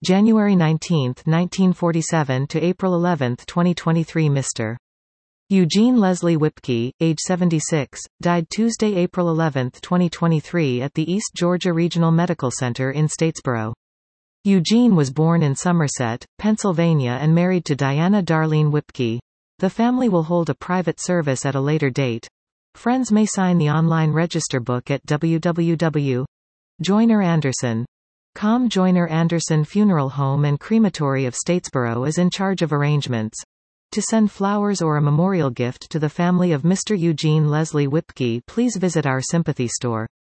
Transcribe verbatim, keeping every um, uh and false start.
January nineteenth nineteen forty-seven to April eleventh twenty twenty-three. Mister Eugene Leslie Whipke, age seventy-six, died Tuesday, April eleventh twenty twenty-three at the East Georgia Regional Medical Center in Statesboro. Eugene was born in Somerset, Pennsylvania and married to Diana Darlene Whipke. The family will hold a private service at a later date. Friends may sign the online register book at w w w dot joyner anderson dot com. Joyner Anderson Funeral Home and Crematory of Statesboro is in charge of arrangements to send flowers or a memorial gift to the family of Mister Eugene Leslie Whipke. Please visit our sympathy store.